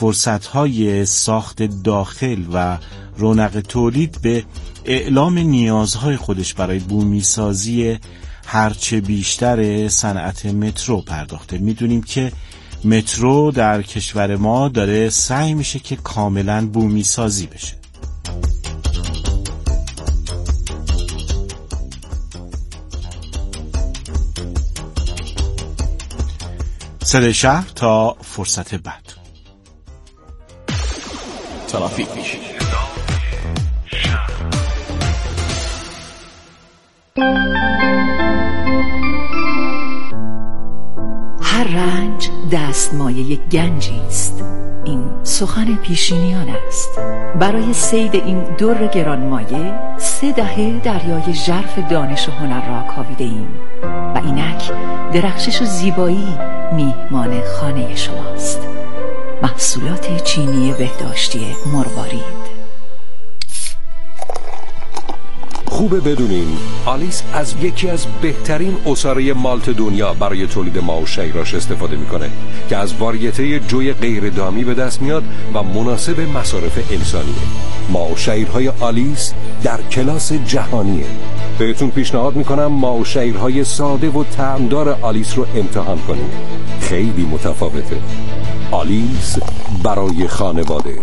فرصت‌های ساخت داخل و رونق تولید به اعلام نیازهای خودش برای بومیسازی هرچه بیشتر صنعت مترو پرداخته. میدونیم که مترو در کشور ما داره سعی میشه که کاملا بومیسازی بشه. صدای شهر تا فرصت بعد. ترافیک. هر رنج دستمایه گنجی است. این سخن پیشینیان است. برای صید این در گرانمایه 3 دهه دریای ژرف دانش و هنر را کاویده ایم و اینک درخشش و زیبایی میهمان خانه شماست. محصولات چینی بهداشتی مروارید. خوبه بدونین آلیس از یکی از بهترین عصاره مالت دنیا برای تولید ماو شیراش استفاده میکنه که از واریته جوی غیر دامی به دست میاد و مناسب مصارف انسانیه. ماو شیرهای آلیس در کلاس جهانیه. بهتون پیشنهاد میکنم ماو شیرهای ساده و طعمدار آلیس رو امتحان کنید. خیلی متفاوته. آلیس برای خانواده.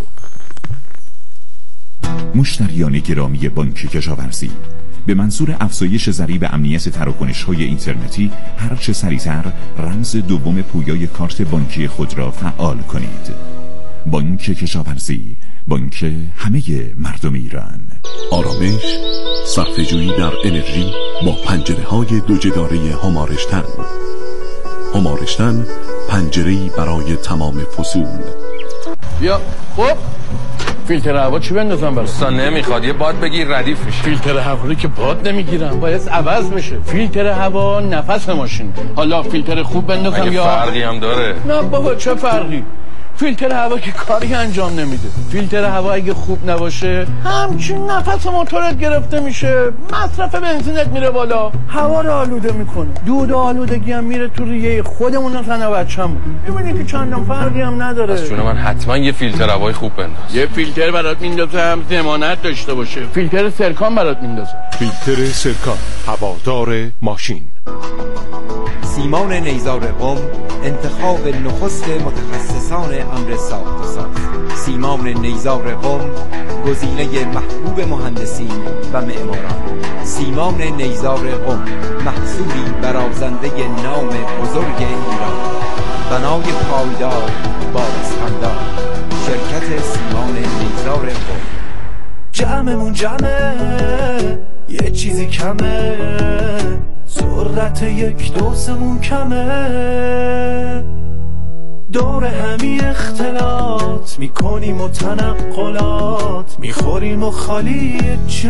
مشتریان گرامی بانک کشاورزی، به منظور افزایش ضریب امنیت تراکنش‌های اینترنتی هرچه سریعتر رمز دوم پویای کارت بانکی خود را فعال کنید. بانک کشاورزی، بانک همه مردم ایران. آرامش، صرفه‌جویی در انرژی با پنجره‌های 2 جداره همارشتن. همارشتن، پنجره‌ای برای تمام فصول. یا خب فیلتر هوا چی بندازم براش؟ اصلا نمیخواد، یه باد بگیر ردیف میشه. فیلتر هوا که باد نمیگیرم، باید عوض بشه. فیلتر هوا نفس ماشین. حالا فیلتر خوب بندازم یا فرقی هم داره؟ نه بابا چه فرقی؟ فیلتر هوا که کاری انجام نمیده. فیلتر هوا اگه خوب نباشه همچین نفس موتورت گرفته میشه، مصرف بنزینت میره بالا، هوا رو آلوده میکنه، دود و آلودگی هم میره تو ریه خودمون و تن بچه‌مون. میبینی که چندان فرقی هم نداره. از چون من حتما یه فیلتر هوای خوب بنداز. یه فیلتر برات میندازم ضمانت داشته باشه. فیلتر سرکان برات میندازم. فیلتر سرکان، هوادار ماشین. سیمان نیزار قم، انتخاب نخست متخصصان امر ساخت و ساز. سیمان نیزار قم، گزینه محبوب مهندسین و معماران. سیمان نیزار قم، محصولی برازنده نام بزرگ ایران. بنای پایدار با استاندارد. شرکت سیمان نیزار قم. جمعمون جمعه، یه چیزی کمه، سرعت 1 دوسمون کمه. دور همی اختلاط میکنیم و تنقلات، میخوریم و خالی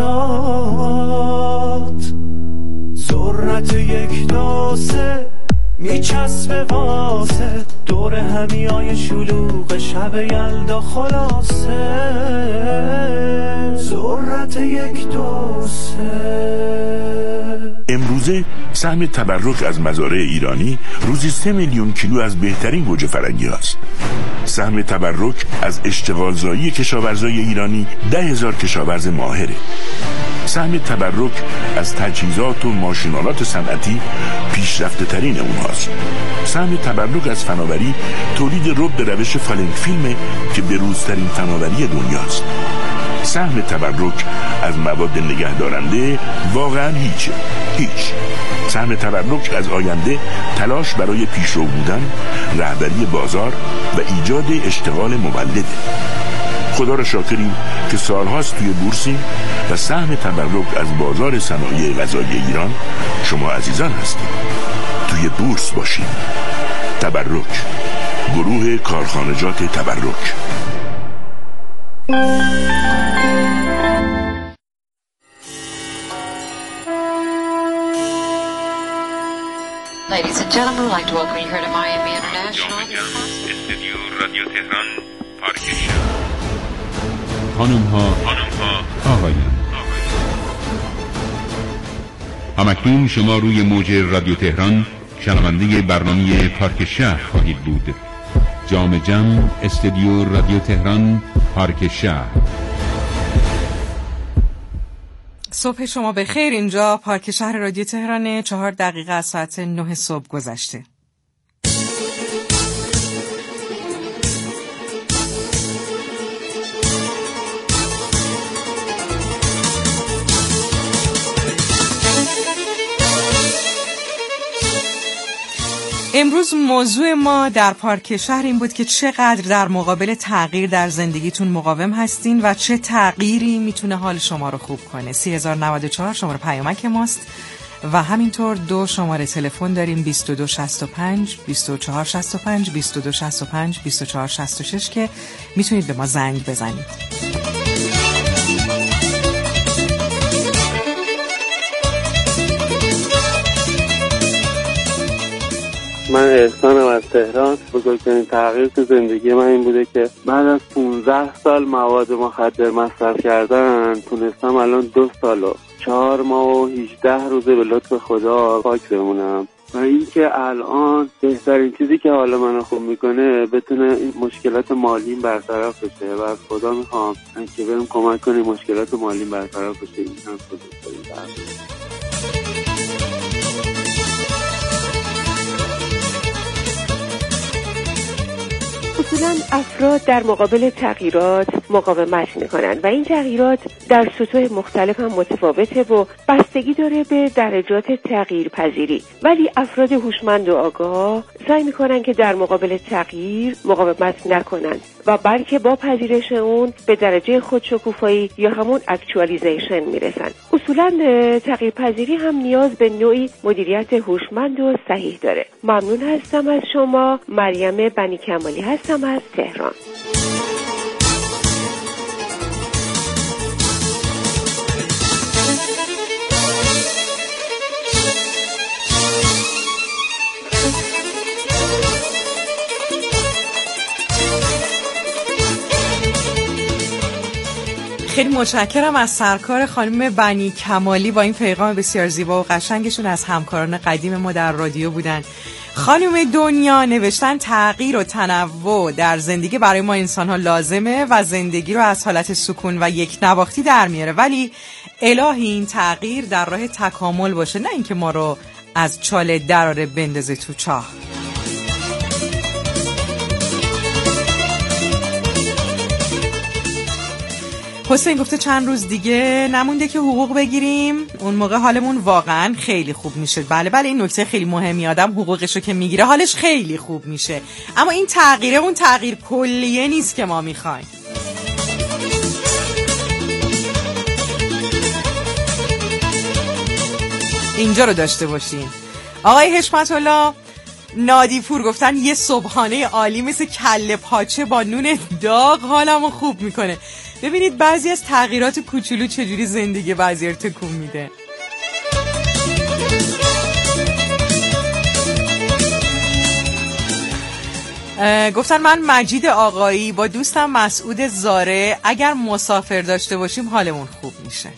جات. سرعت 1 دوسه میچسبه واسه، دور همی های شلوغ شب یلدا خلاصه. سرعت 1 دوسه. امروزه سهم تبرک از مزارع ایرانی روزی 3 میلیون کیلو از بهترین گوجه فرنگی هست. سهم تبرک از اشتغالزایی کشاورزای ایرانی 10,000 کشاورز ماهره. سهم تبرک از تجهیزات و ماشینالات صنعتی پیشرفته ترین اونهاست. سهم تبرک از فناوری تولید رب به روش فالنگ فیلمه که بروزترین فناوری دنیاست. سهم تبرک از مواد نگهدارنده واقعا هیچ. سهم تبرک از آینده تلاش برای پیشرو بودن، رهبری بازار و ایجاد اشتغال مولده. خدا را شاکریم که سالهاست توی بورسیم و سهم تبرک از بازار صنایع غذایی ایران شما عزیزان هستید. توی بورس باشید. تبرک، گروه کارخانجات تبرک. Ladies and gentlemen, I'd like to welcome you here to Miami International. استودیو رادیو تهران پارک شهر. خانم‌ها، آقایان، همکنون شما روی موج رادیو تهران شنونده برنامه پارک شهر خواهید بود. جام جم، استودیو رادیو تهران، پارک شهر. صبح شما بخیر. اینجا پارک شهر رادیو تهران. 4 دقیقه از ساعت 9 صبح گذشته. امروز موضوع ما در پارک شهر این بود که چقدر در مقابل تغییر در زندگیتون مقاوم هستین و چه تغییری میتونه حال شما رو خوب کنه. 3094 شماره پیامک ماست و همینطور 2 شماره تلفن داریم، 2265 2465 2265 2466 که میتونید به ما زنگ بزنید. من احسانم از تهران. بزرگترین تغییر تو زندگی من این بوده که بعد از 15 سال مواد مخدر مصرف کردن تونستم الان 2 سال و 4 ماه و 18 روزه به لطف خدا پاک بمونم و این که الان بهترین چیزی که حالا منو خوب میکنه بتونه این مشکلات مالیم برطرف بشه و از خدا میخوام که بهم کمک کنه مشکلات مالیم برطرف بشه. این هم بزرگترین تغییر. اصولاً افراد در مقابل تغییرات مقاومت میکنن و این تغییرات در سطوح مختلف هم متفاوته و بستگی داره به درجات تغییر پذیری، ولی افراد هوشمند و آگاه سعی میکنن که در مقابل تغییر مقاومت نکنن و بلکه با پذیرش اون به درجه خودشکوفایی یا همون اکچوالیزیشن میرسن. اصولاً تغییر پذیری هم نیاز به نوعی مدیریت هوشمند و صحیح داره. ممنون هستم از شما. مریم بنی کمالی هستم از تهران. خیلی متشکرم از سرکار خانم بنی کمالی با این پیغام بسیار زیبا و قشنگشون. از همکاران قدیم ما در رادیو بودن. خانم دنیا نوشتن تغییر و تنوع در زندگی برای ما انسان‌ها لازمه و زندگی رو از حالت سکون و یک نواختی در میاره، ولی الهی این تغییر در راه تکامل باشه، نه اینکه ما رو از چاله دراره بندازه تو چاه. حسین گفته چند روز دیگه نمونده که حقوق بگیریم، اون موقع حالمون واقعا خیلی خوب میشه. بله این نکته خیلی مهمی، آدم حقوقشو که میگیره حالش خیلی خوب میشه، اما این تغییره اون تغییر کلیه نیست که ما میخوایم. اینجا رو داشته باشین. آقای حشمت الله نادیپور گفتن یه صبحانه عالی مثل کله پاچه با نون داغ حالمو خوب میکنه. ببینید بعضی از تغییرات کوچولو چجوری زندگی بعضی رو تکون میده. گفتن من مجید آقایی با دوستم مسعود زاره اگر مسافر داشته باشیم حالمون خوب میشه.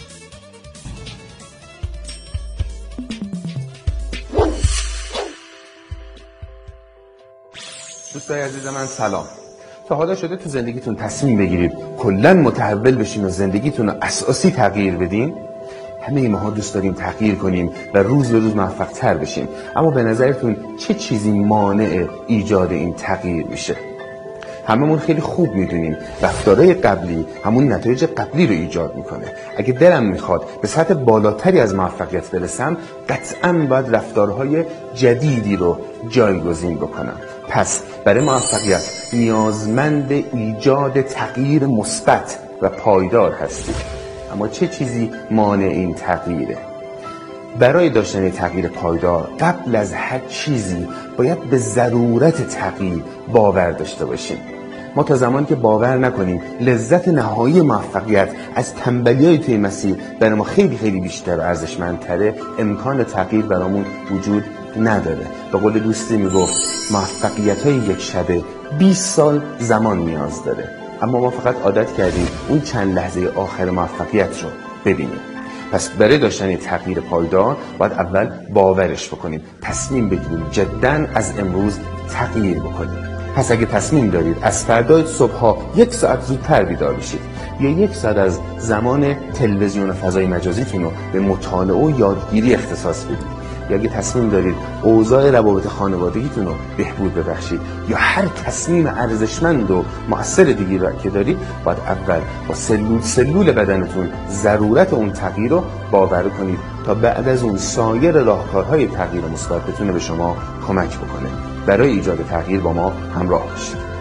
دوستای عزیز من سلام. تا حالا شده تو زندگیتون تصمیم بگیرید کلاً متحول بشین و زندگیتون رو اساسی تغییر بدین؟ همه ماها دوست داریم تغییر کنیم و روز به روز موفق‌تر بشیم، اما به نظرتون چه چیزی مانع ایجاد این تغییر میشه؟ هممون خیلی خوب میدونیم رفتارهای قبلی همون نتایج قبلی رو ایجاد میکنه. اگه دلم میخواد به سطح بالاتری از موفقیت برسم، قطعاً باید رفتارهای جدیدی رو جایگزین بکنم. پس برای موفقیت نیازمند ایجاد تغییر مثبت و پایدار هستید. اما چه چیزی مانع این تغییره؟ برای داشتن تغییر پایدار قبل از هر چیزی باید به ضرورت تغییر باور داشته باشیم. ما تا زمانی که باور نکنیم لذت نهایی موفقیت از تنبلی‌های توی مسیر برای ما خیلی خیلی بیشتر و ارزشمندتره، امکان تغییر برامون وجود نداره. به قول دوستی میگفت موفقیت‌های یک شبه 20 سال زمان نیاز داره، اما ما فقط عادت کردیم اون چند لحظه آخر موفقیت رو ببینیم. پس برای داشتن تغییر پایدار باید اول باورش بکنیم، تصمیم بگیریم جداً از امروز تغییر بکنیم. پس اگه تصمیم دارید از فردا صبح‌ها 1 ساعت زودتر بیدار بشید یا 1 ساعت از زمان تلویزیون و فضای مجازیتون رو به مطالعه و یادگیری اختصاص بدید، یا اگه تصمیم دارید اوضاع روابط خانوادگیتون رو بهبود ببخشید یا هر تصمیم ارزشمند و مؤثر دیگری را که دارید، باید اول با سلول بدنتون ضرورت اون تغییر رو باور کنید تا بعد از اون سایر راهکارهای تغییر مثبت بتونه به شما کمک بکنه. برای ایجاد تغییر با ما همراه باشید.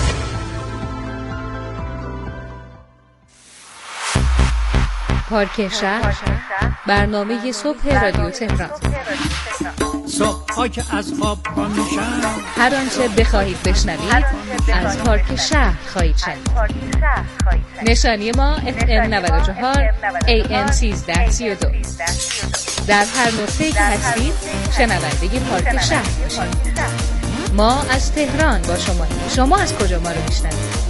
پارک شهر، برنامه صبح رادیو تهران. صبح‌ها که از خواب پا میشن، هر آنچه بخواهید بشنوید از پارک شهر خواهید شنید. نشانی ما FM 94 AM 1332. در هر نقطه‌ای که هستید شنونده پارک شهر باشید. ما از تهران با شما از کجا ما رو میشنوید؟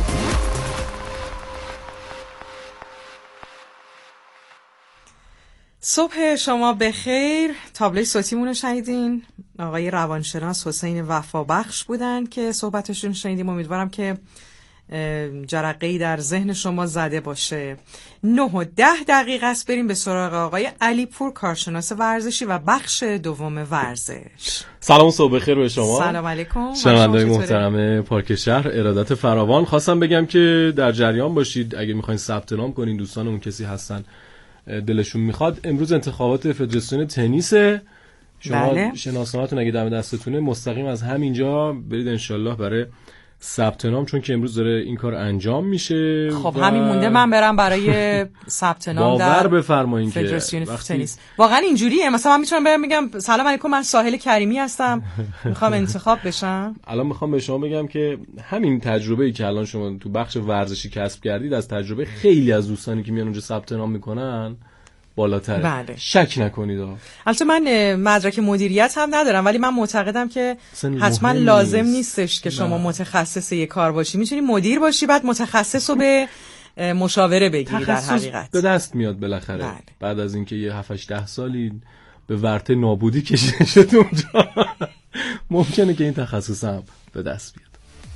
صبح شما بخیر. تابلوی صوتیمون رو شنیدین. آقای روانشناس حسین وفابخش بودن که صحبتشون شنیدیم. امیدوارم که جرقه‌ای در ذهن شما زده باشه. 9:10 است. بریم به سراغ آقای علیپور، کارشناس ورزشی و بخش دوم ورزش. سلام، صبح بخیر به شما. سلام علیکم. شنوندگان محترم پارک شهر، ارادت فراوان. خواستم بگم که در جریان باشید اگه میخواین ثبت نام کنین، دوستانمون کسی هستن دلشون میخواد، امروز انتخابات فدراسیون تنیس. شما بله. شناسنامه‌تون اگه دم دستتونه مستقیم از همینجا برید انشالله برای ثبت نام، چون که امروز داره این کار انجام میشه. خب همین مونده من برم برای ثبت نام در بفرمایید فدراسیون تنیس. واقعا اینجوریه؟ مثلا من میتونم برم بگم سلام علیکم، من ساحل کریمی هستم، میخوام انتخاب بشم. الان میخوام به شما بگم که همین تجربه‌ای که الان شما تو بخش ورزشی کسب کردید از تجربه خیلی از دوستانی که میان اونجا ثبت نام میکنن بالاتره. بله. شک نکنید. البته من مدرک مدیریت هم ندارم، ولی من معتقدم که حتما لازم نیستش که شما متخصص یک کار باشی. میتونی مدیر باشی بعد متخصص رو به مشاوره بگیری. در حقیقت به دست میاد بالاخره. بله. بعد از اینکه یه 7-8 سالی به ورطه نابودی کشیده شد اونجا ممکنه که این تخصص هم به دست بیاد.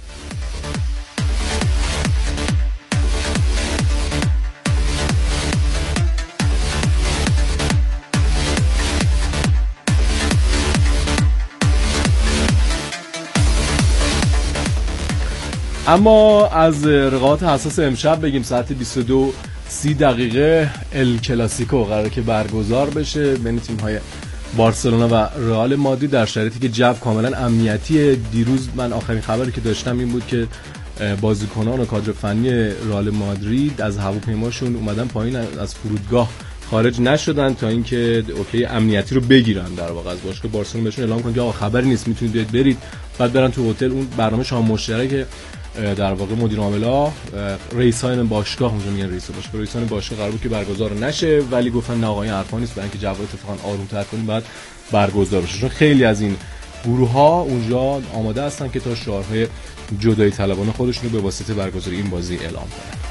اما از رقابت حساس امشب بگیم. ساعت 22:30 ال کلاسیکو قراره که برگزار بشه بین تیم‌های بارسلونا و رئال مادرید در شرایطی که جو کاملا امنیتیه. دیروز من آخرین خبری که داشتم این بود که بازیکنان و کادر فنی رئال مادرید از هواپیماشون اومدن پایین، از فرودگاه خارج نشدن تا اینکه اوکی امنیتی رو بگیرن. در واقع از باشگاه بارسلونا بهشون اعلام کنن که آقا خبری نیست، میتونید بیاید برید. بعد برن تو هتل اون برنامه شام مشترک در واقع مدیر عاملا رئیسان باشگاه، اونجا میگن رئیسان باشگاه قرار بود که برگزار نشه، ولی گفتن نه آقا این حرفا نیست، برای اینکه جو اتفاقا آروم‌تر کنیم بعد برگزار بشه. چون خیلی از این گروه‌ها اونجا آماده هستن که تا شعارهای جدایی طلبانه خودشون رو به واسطه برگزاری این بازی اعلام کنن.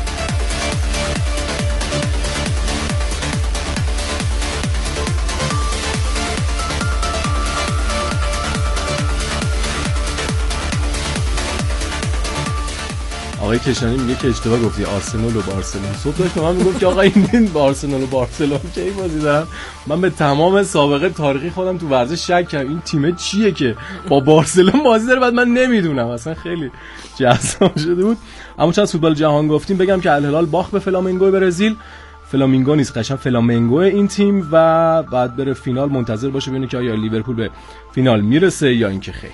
آقای کشانی میگه که اشتباه گفتی، آرسنال و بارسلون. صبح داشت من میگفت که آقا این بارسلون و بارسلون چه این بازی دارن. من به تمام سابقه تاریخی خودم تو ورزش شک کردم این تیم چیه که با بارسلون بازی داره، بعد من نمیدونم. اصلا خیلی جذاب شده بود. اما چون از فوتبال جهان گفتیم بگم که الهلال باخت به فلامینگو برزیل. فلامینگو نیست، قشنگ فلامینگو این تیم، و بعد بره فینال. منتظر باشه ببینه که آیا لیورپول به فینال میرسه یا اینکه خیر.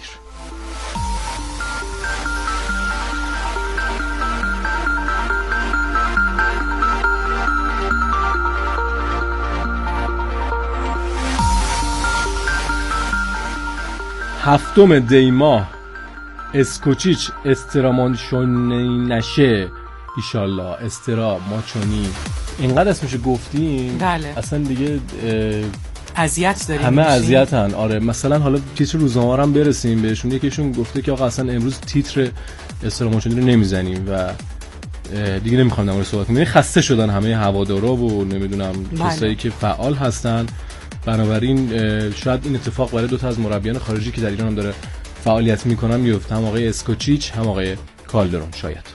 هفتم دیما اسکوچیچ استرامانشونینشه ایشالله استراماچونی اینقدر اسمشو گفتیم. بله. اصلا دیگه اذیت داریم، همه اذیتن. آره مثلا حالا تیتر روزنامه هم برسیم بهشون. یکیشون گفته که آقا اصلا امروز تیتر استراماچونی رو نمیزنیم و دیگه نمیخوام در مورد صحبت کنم. خسته شدن همه هوادارا و نمیدونم کسایی که فعال هستن. بنابراین شاید این اتفاق برای 2 تا از مربیان خارجی که در ایران هم داره فعالیت میکنن میفته، هم آقای اسکوچیچ هم آقای کالدرون شاید.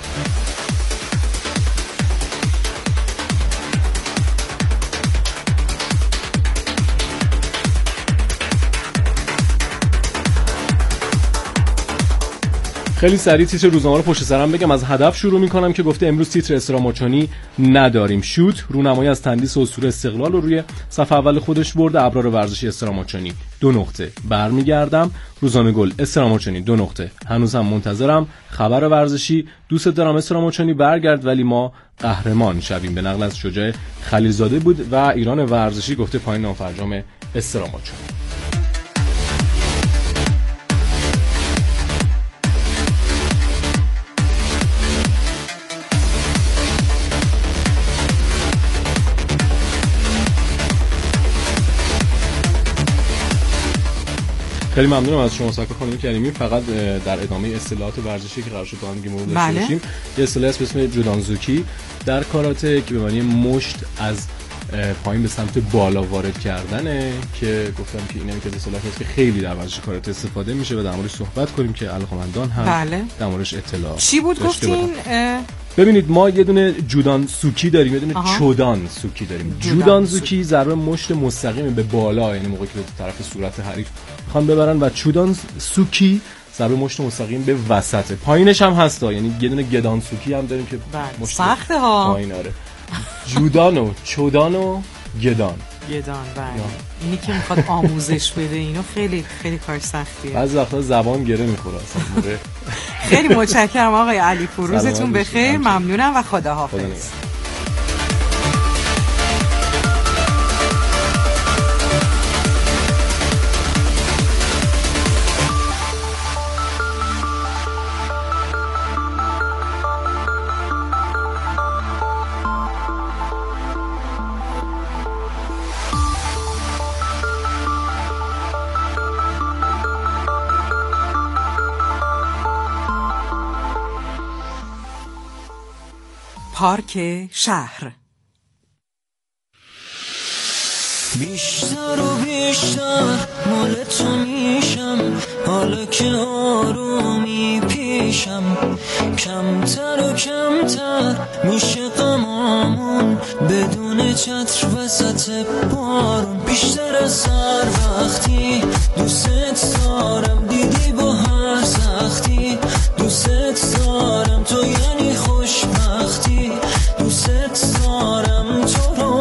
خیلی سریع تیتر روزنامه رو پشت سرم بگم. از هدف شروع میکنم که گفته امروز تیتر استراماچونی نداریم. شوت رونمایی از تندیس اسطوره استقلال رو روی صفحه اول خودش برده. ابرار ورزشی استراماچونی 2 برمیگردم. روزنامه گل استراماچونی 2 هنوز هم منتظرم. خبر ورزشی دوست دارم استراماچونی برگرد ولی ما قهرمان شویم. به نقل از شجاع خلیلزاده بود و ایران ورزشی گفته پایین نامفرجام استراماچونی. خیلی ممنونم از شما ساکر خانم کریمی. فقط در ادامه اصطلاحات ورزشی که قرار شد با هم دیگه مرور داشته باشیم، یه اصطلاحی هست به اسم جودانزوکی در کاراته که به معنی مشت از پایین به سمت بالا وارد کردنه، که گفتم که این هم که اصطلاحی هست که خیلی در ورزش کاراته استفاده میشه و در موردش صحبت کنیم که علاقه‌مندان هم در موردش اطلاع چی بود گفتین؟ ببینید ما یه دونه جودان سوکی داریم، یه دونه چودان سوکی داریم. جودان سوکی ضربه مشت مستقیم به بالا، یعنی موقعی که به طرف صورت حریف میخوان ببرن، و چودان سوکی ضربه مشت مستقیم به وسط. پایینش هم هستا، یعنی یه دونه گدان سوکی هم داریم که مشت سخته ها پایین. آره جودان و چودان و گدان بله. اینی که میخواد آموزش بده اینو خیلی خیلی کار سختیه. بعضی وقتا زبان گره میخوره اصلا. خیلی متشکرم آقای علیپور، روزتون بخیر. ممنونم و خداحافظ. پارک شهر. بیشتر و بیشتر مال تو میشم، حالا که آرومی پیشم، کمتر و کمتر میشه غمامون بدون چتر وسط بارون. بیشتر از هر وقتی دوست دارم، دیدی با هر سختی دوست دارم، تو یعنی خوشبختی دوست دارم، تو رو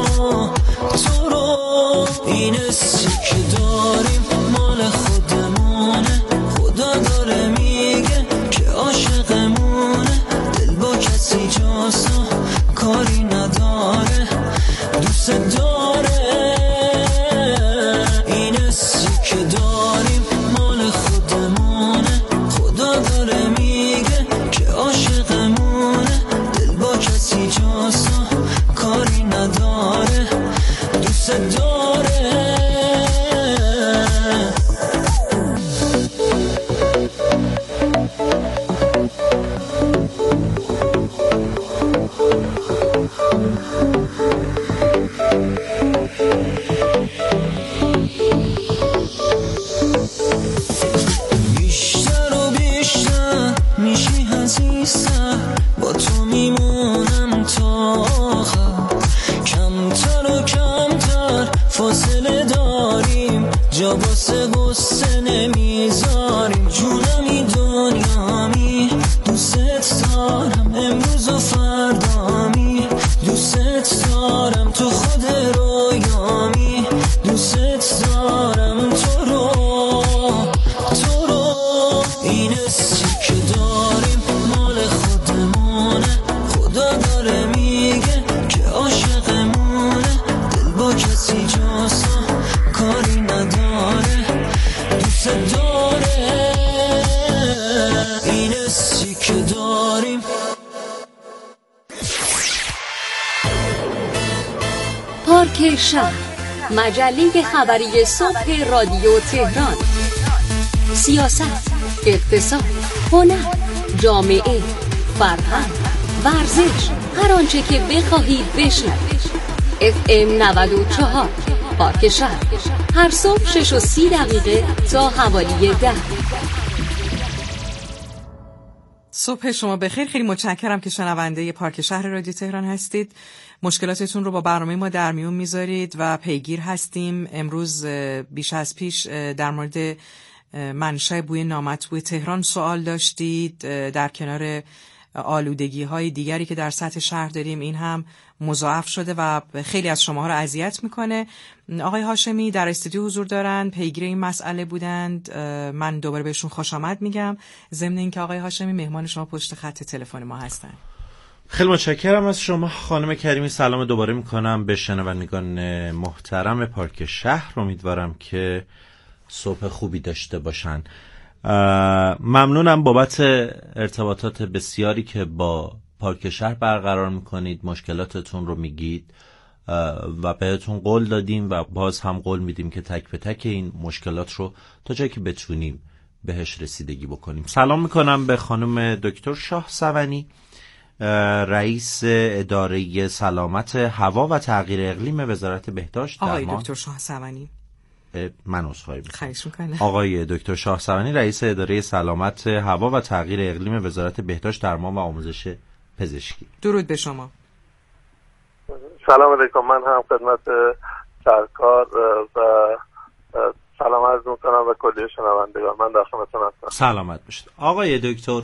این حسی که داریم مال خودمونه، خدا داره میگه که عاشقمونه، دل با کسی جاسو کاری نداره دوست داره. این حسی که داریم مال خودمونه، خدا داره میگه که عاشقمونه، دل با کسی جاسو کاری نداره دوست داره. بیشتر و بیشتر میشی عزیزتر، با تو میمونم تا آخر، کمتر و کمتر فاصله داریم، جا واسه غصه نمیذاریم، جونمی دنیامی دوست دارم، امروز و فردامی دوست دارم، تو خود رویامی دوست دارم، تو رو این حسی که داریم مال خودمونه، خدا داره میگه که عاشقمونه، دل با کسی جاسو کاری نداره دوست داره. این حسی که داریم. پارک شهر، مجله خبری صبح رادیو تهران. سیاست، اقتصاد، هنر، جامعه، فرهنگ، ورزش، هر آنچه که بخواهید بشنوید. FM 94 پارک شهر، هر صبح 6:30 تا حوالی 10. صبح شما بخیر. خیلی متشکرم که شنونده پارک شهر رادیو تهران هستید. مشکلاتتون رو با برنامه ما در میون میذارید و پیگیر هستیم. امروز بیش از پیش در مورد منشأ بوی نامطبوع تهران سوال داشتید. در کنار آلودگی‌های دیگری که در سطح شهر داریم این هم مضاعف شده و خیلی از شماها رو اذیت میکنه. آقای هاشمی در استودیو حضور دارن، پیگیر این مسئله بودند. من دوباره بهشون خوش آمد میگم، ضمن اینکه آقای هاشمی مهمان شما پشت خط تلفن ما هستن. خیلی متشکرم از شما خانم کریمی. سلام دوباره میکنم به شنوندگان محترم پارک شهر. امیدوارم که صبح خوبی داشته باشن. ممنونم بابت ارتباطات بسیاری که با پارک شهر برقرار میکنید، مشکلاتتون رو میگید و بهتون قول دادیم و باز هم قول میدیم که تک به تک این مشکلات رو تا جایی که بتونیم بهش رسیدگی بکنیم. سلام میکنم به خانم دکتر شاه سونی، رئیس اداره سلامت هوا و تغییر اقلیم وزارت بهداشت درمان. آقای دکتر شاه سونی، من عذرخواهی می‌کنم. آقای دکتر شاه سونی، رئیس اداره سلامت هوا و تغییر اقلیم وزارت بهداشت درمان و آموزش پزشکی. درود به شما. سلام علیکم. من هم خدمت سرکار و سلام عرض می‌کنم و کلیه شنوندگان. من در خدمتتون هستم. سلامت باشید. آقای دکتر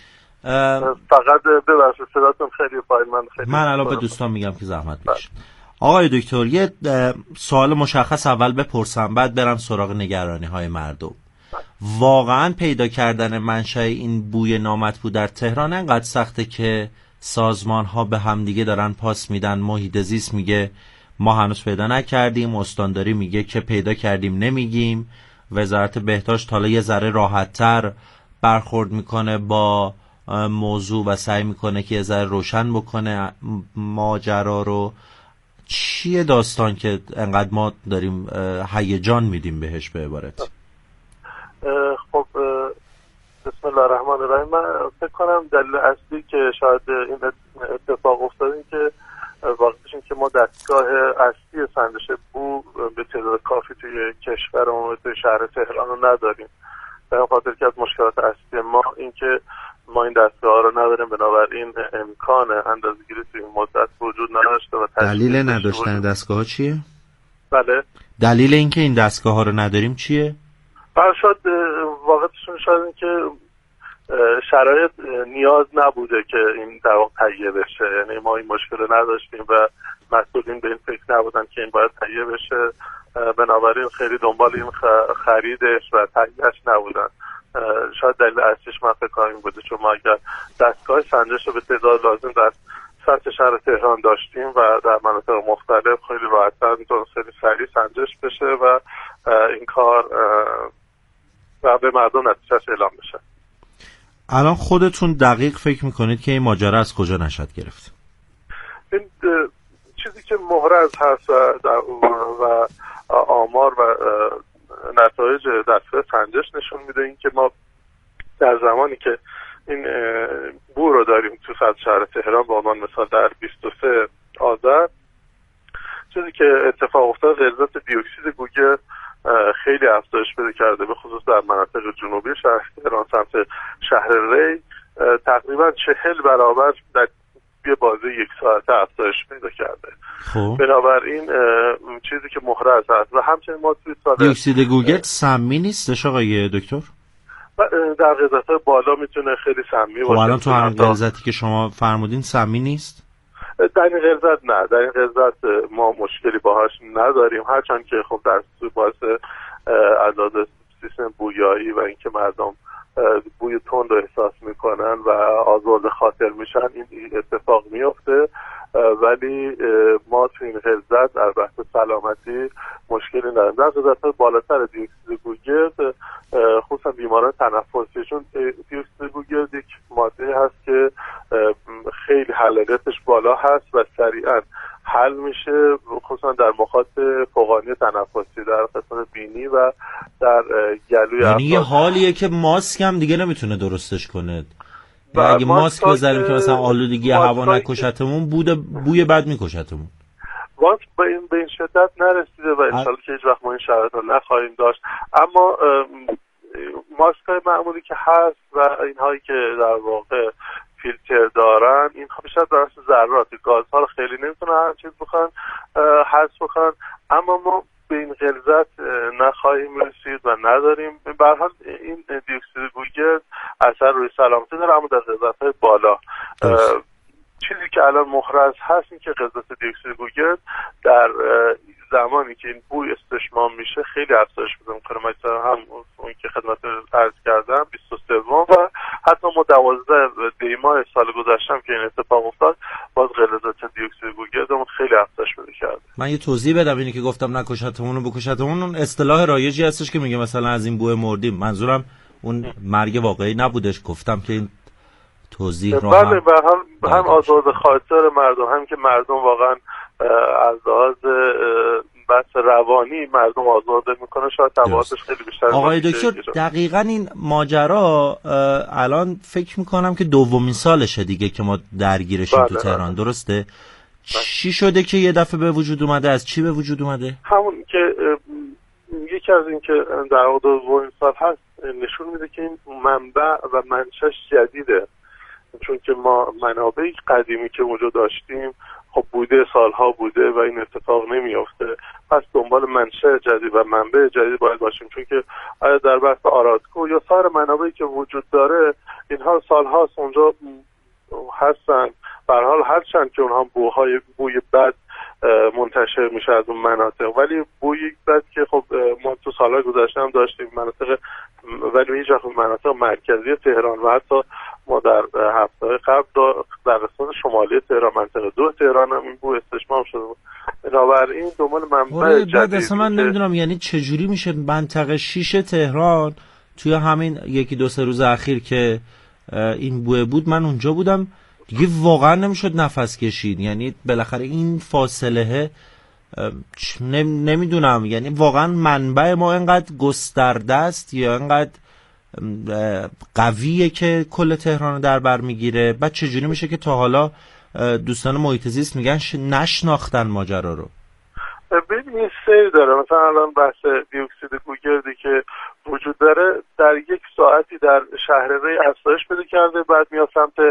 فقط ببخشید صداتون خیلی پایین. من الان به دوستان میگم که زحمت بکشید. آقای دکتر یه سوال مشخص اول بپرسم بعد برم سراغ نگرانی‌های مردم. واقعا پیدا کردن منشأ این بوی نامطبوع در تهران انقدر سخته که سازمان‌ها به همدیگه دارن پاس میدن؟ محیط زیست میگه ما هنوز پیدا نکردیم، استانداری میگه که پیدا کردیم نمیگیم، وزارت بهداشت حالا یه ذره راحت‌تر برخورد میکنه با موضوع و سعی میکنه که یه ذره روشن بکنه ماجرا رو. چیه داستان که انقدر ما داریم هیجان میدیم بهش به عبارت؟ خب بسم الله الرحمن الرحیم. من فکر کنم دلیل اصلی که شاید این اتفاق افتاد این که واقعیش این که ما دستگاه اصلی سنجش بو به تعداد کافی توی کشورمون توی شهر تهران رو نداریم. به این خاطر که از مشکلات اصلی ما این که ما این دستگاه رو نداریم، بنابراین امکان اندازه‌گیری توی این مدت وجود نداشته. و دلیل نداشتن دستگاه ها چیه؟ بله، دلیل اینکه این دستگاه ها رو نداریم چیه؟ شاید واقعیتشون شاید این که شرایط نیاز نبوده که این در واقع تهیه بشه. یعنی ما این مشکل نداشتیم و مسئولین به این فکر نبودن که این باید تهیه بشه، بنابراین خیلی دنبال این خریدش و تهیهش نبودن. شاید دلیل اصلیش من فکر کنم این بوده، چون ما اگر دستگاه سنجش رو به تعداد لازم در سطح شهر تهران داشتیم و در مناطق مختلف خیلی راحت‌تر میتونه خیلی سریع سنجش بشه و این کار و به مردم نتیجهش اعلام بشه. الان خودتون دقیق فکر میکنید که این ماجرا از کجا نشأت گرفت؟ این چیزی که محرز هست و آمار و نتایج دستگاه سنجش نشون میده این که ما در زمانی که این بو رو داریم تو سطح شهر تهران به عنوان مثال در 23 آذر، چیزی که اتفاق افتاد غلظت دیوکسید گوگل خیلی افزایش پیدا کرده، به خصوص در مناطق جنوبی شهر تهران سمت شهر ری تقریبا 40 برابر در یه بازه یک ساعته افزایش پیدا کرده. بنابراین چیزی که محرز هست و همچنین ما توی سال دیوکسید گوگل سمی نیستش آقای دکتر؟ در غلظت‌های بالا میتونه خیلی سمی باشه. الان تو همین غلظتی که شما فرمودین سمی نیست؟ در این غلظت نه، در این غلظت ما مشکلی باهاش نداریم، هرچند که خب در باعث عداد سیستم بویایی و اینکه مردم بوی تند رو احساس میکنن و آزرده خاطر میشن این اتفاق میفته، ولی ما تو این غلظت در بحث سلامتی مشکلی نداریم. در غلظت‌های بالاتر دیوکسید گوگرد خصوصا بیماران تنفسی، چون دیوکسید گوگرد یک ماده هست که خیلی حرارتش بالا هست و سریعا حل میشه، خصوصا در مخاط فوقانی تنفسی در قسمت بینی و در گلوی. یعنی یه حالیه که ماسک هم دیگه نمیتونه درستش کنه. اگه ماسک بذاریم که مثلا آلودگی هوا نکشتمون، بوی بد میکشتمون. واسه به این شدت نرسیده و انشالله که هیچ وقت ما این شرایط رو نخواهیم داشت. اما ماسک‌های معمولی که هست و اینهایی که در واقع فیلتر دارن، اینها بیشتر در اصل ذرات گازها رو خیلی نمیتونن هر چیز بخوان حذف بکنن، اما ما به این غلظت نخواهیم رسید و نداریم. به هر حال این دیوکسید گوگرد اثر روی سلامتی داره، اما در غلظت‌های بالا. چیزی که الان محرز هست این که غلظت دیوکسید گوگرد در زمانی که این بوی استشمام میشه خیلی افزایش پیدا میکنه. مثلا هم اون که خدمت عرض کردم 23 و حتی ما 12 دیماه سال گذشتم که این اتفاق افتاد باز غلظت دیوکسید گوگردمون خیلی افزایش پیدا کرد. من یه توضیح بدم. اینی که گفتم نکشتمون و بکشتمون اون اصطلاح رایجی هستش که میگه مثلا از این بوی مردیم. منظورم اون مرگ واقعی نبودش. گفتم که این توضیح رو بله هم آزاد خاطر مردم، هم که مردم واقعا از لحاظ بحث روانی مردم آزاده میکنه، شاید تبعاتش خیلی بیشتر. آقای دکتر دقیقاً این ماجرا الان فکر میکنم که دومین سالشه دیگه که ما درگیرشیم تو تهران، درسته؟ چی شده که یه دفعه به وجود اومده؟ از چی به وجود اومده؟ همون که یکی از این که در واقع دومین سال هست نشون میده که این منبع و منشأش جدیده، چون که ما منابع قدیمی که اونجا داشتیم خب بوده، سالها بوده و این اتفاق نمیافته. پس دنبال منشأ جدید و منبع جدید باید باشیم، چون که آیا در بحث آرادکو یا سایر منابعی که وجود داره اینها سالهاست اونجا هستن. به هر حال هرچند که اونها بوی بد منتشر میشه از اون مناطق، ولی بوی بد که خب ما تو سالهای گذشته هم داشتیم مناطق، ولی هیچ وقت مناطق مرکزی تهران و حتی ما در هفته‌های قبل در قسمت شمالی تهران منطقه 2 تهران هم این بو استشمام شده بود. بنابراین دنبال منبع جدید اصلا من نمیدونم یعنی چجوری میشه منطقه 6 تهران توی همین 1-2 روز اخیر که این بوه بود، من اونجا بودم دیگه واقعا نمیشد نفس کشید. یعنی بالاخره این فاصله نمیدونم، یعنی واقعا منبع ما اینقدر گسترده است یا اینقدر قویه که کل تهران رو در بر میگیره؟ بعد چجوری میشه که تا حالا دوستان محیط زیست میگن نشناختن ماجرا رو؟ ببینید سیر داره. مثلا الان بحث دیوکسید گوگردی که وجود داره در 1 ساعتی در شهر ری افزایش پیدا کرده، بعد میاد سمت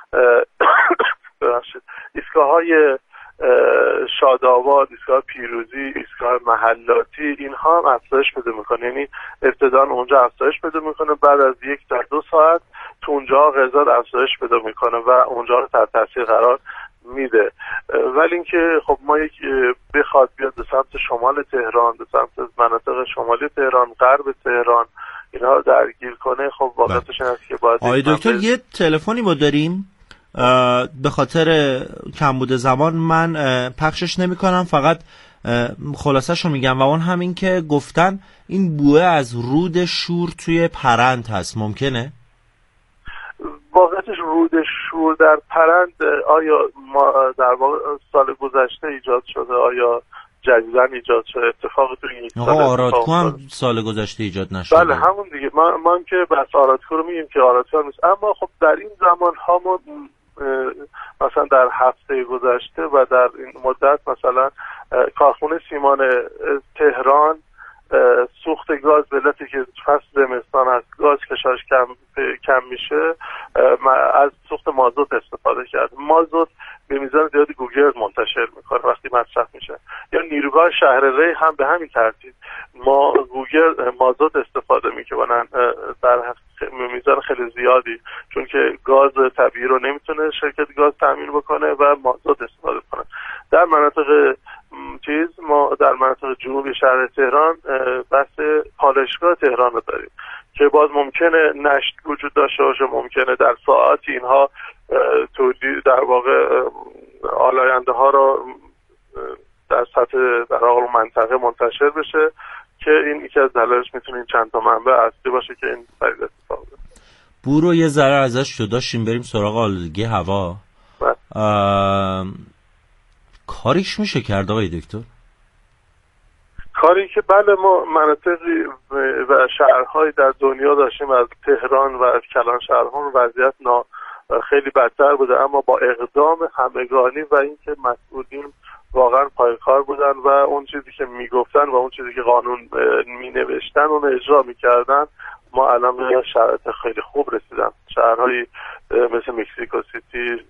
ایستگاه‌های شاداباد، ایستگاه پیروزی، ایستگاه محلاتی، اینها هم افزایش پیدا میکنه. یعنی ابتدا اونجا افزایش پیدا میکنه، بعد از 1 تا 2 ساعت تو اونجا غلظت افزایش پیدا میکنه و اونجا رو تحت تاثیر قرار میده. ولی اینکه خب ما بخواد بیاد به سمت شمال تهران، به سمت مناطق شمالی تهران، غرب تهران، اینها رو درگیر کنه، خب واقعیتش این است که باید. آقای دکتر یه تلفنی ما داریم، به خاطر کمبود زمان من پخشش نمی کنم، فقط خلاصش رو میگم و اون همین که گفتن این بوه از رود شور توی پرند هست. ممکنه؟ واقعیتش رود شور در پرند آیا ما در واقع سال گذشته ایجاد شده، آیا جدیداً ایجاد شده؟ اتفاقی تو این سال آرادکو هم سال گذشته ایجاد نشده. بله همون دیگه. ما هم که بحث آرادکو رو میگیم که آرادکو نیست، اما خب در این زمان ها ما مثلا در هفته گذشته و در این مدت مثلا کارخونه سیمان تهران سوخت گاز به علتی که فصل زمستان از گاز کشاش کم میشه از سوخت مازوت استفاده کرد. مازوت به میزان زیادی گوگرد منتشر میکنه وقتی مصرف میشه. یا نیروگاه شهر ری هم به همین ترتیب ما مازوت استفاده میکنن در میزان خیلی زیادی، چون که گاز طبیعی رو نمیتونه شرکت گاز تامین بکنه و مازوت استفاده کنه. در مناطق ما در مناطق جنوبی شهر تهران بحث پالایشگاه تهران رو داریم که باز ممکنه نشت وجود داشته باشه، ممکنه در ساعاتی اینها تولید در واقع آلاینده ها رو در سطح در واقع منطقه منتشر بشه که این یکی از دلایلش میتونه این چند تا منبع اصلی باشه که این پدیده اتفاق بیفته. بو رو یه ذره ازش جدا شیم بریم سراغ آلودگی هوا. کاریش میشه کرد آقای دکتر؟ کاری که بله ما مناطقی و شهرهایی در دنیا داشتیم از تهران و از کلان شهرها وضعیت خیلی بدتر بوده، اما با اقدام همگانی و اینکه مسئولین واقعا پایکار بودن و اون چیزی که میگفتن و اون چیزی که قانون مینوشتن اون اجرا میکردن. ما الان به شرایط خیلی خوب رسیدن. شهرهایی مثل مکزیکو سیتی،